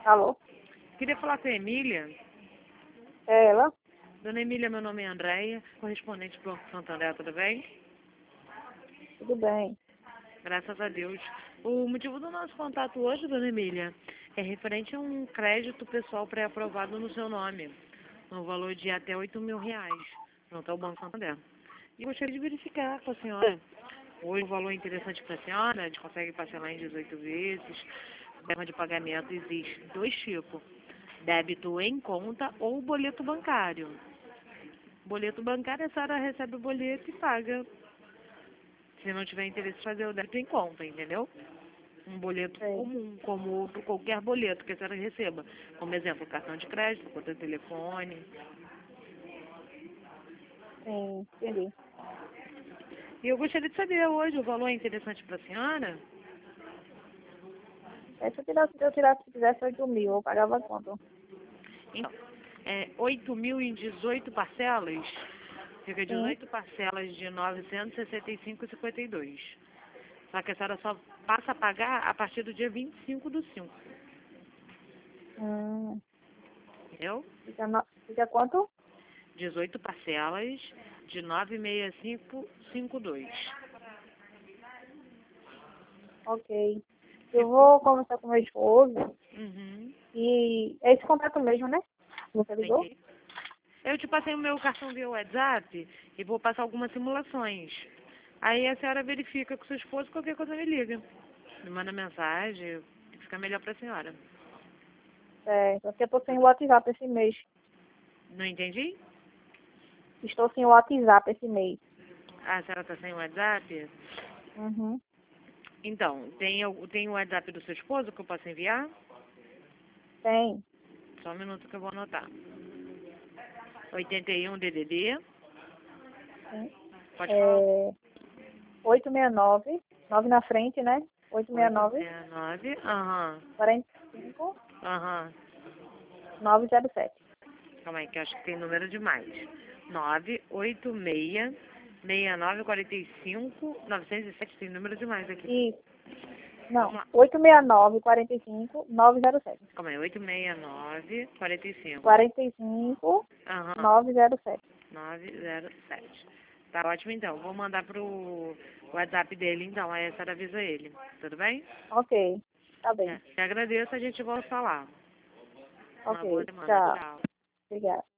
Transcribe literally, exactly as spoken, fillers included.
Alô? Queria falar com a Emília. É ela? Dona Emília, meu nome é Andréia, correspondente do Banco Santander, tudo bem? Tudo bem. Graças a Deus. O motivo do nosso contato hoje, Dona Emília, é referente a um crédito pessoal pré-aprovado no seu nome, no valor de até oito mil reais, junto ao Banco Santander. E gostaria de verificar com a senhora. Hoje o valor é interessante para a senhora, a gente consegue parcelar em dezoito vezes. O sistema de pagamento existe dois tipos, débito em conta ou boleto bancário. Boleto bancário, a senhora recebe o boleto e paga. Se não tiver interesse em fazer o débito em conta, entendeu? Um boleto Sei. comum, como outro, qualquer boleto que a senhora receba. Como exemplo, cartão de crédito, conta de telefone. Sim, entendi. E eu gostaria de saber hoje, o valor é interessante para a senhora? É, se eu tirasse, se eu tirasse, se fizesse oito mil, eu pagava quanto? Então, é oito mil em dezoito parcelas, fica Sim. dezoito parcelas de novecentos e sessenta e cinco reais e cinquenta e dois centavos. Só que a senhora só passa a pagar a partir do dia vinte e cinco do cinco, Hum, entendeu? fica, no, fica quanto? dezoito parcelas de novecentos e sessenta e cinco reais e cinquenta e dois centavos. Ok. Eu Ficou? vou conversar com meu esposo Uhum. e é esse contato mesmo, né? Você ligou? Entendi. Eu te passei o meu cartão via WhatsApp e vou passar algumas simulações. Aí a senhora verifica com seu esposo, qualquer coisa me liga. Me manda mensagem, que fica melhor pra senhora. É, porque eu tô sem o WhatsApp esse mês. Não entendi? Estou sem o WhatsApp esse mês. Ah, a senhora tá sem WhatsApp? Uhum. Então, tem, o- tem o WhatsApp do seu esposo que eu posso enviar? Tem. Só um minuto que eu vou anotar. oitenta e um D D D. Sim. Pode falar. É, oito seis nove, nove na frente, né? oito seis nove, oitocentos e sessenta e nove. Aham. quarenta e cinco, Aham. novecentos e sete. Calma aí, que eu acho que tem número demais. nove oito seis, seis nove quatro cinco, novecentos e sete. Tem número demais aqui. Isso. Vamos Não, lá. oito seis nove, quarenta e cinco, novecentos e sete. Calma aí. oito seis nove, quarenta e cinco. quarenta e cinco, Aham. novecentos e sete. novecentos e sete. Tá ótimo, então. Vou mandar pro WhatsApp dele, então. Aí a senhora avisa ele. Tudo bem? Ok, tá É. bem. Eu agradeço, a gente volta a falar. Uma boa Ok, semana. tchau. Tchau. Obrigada.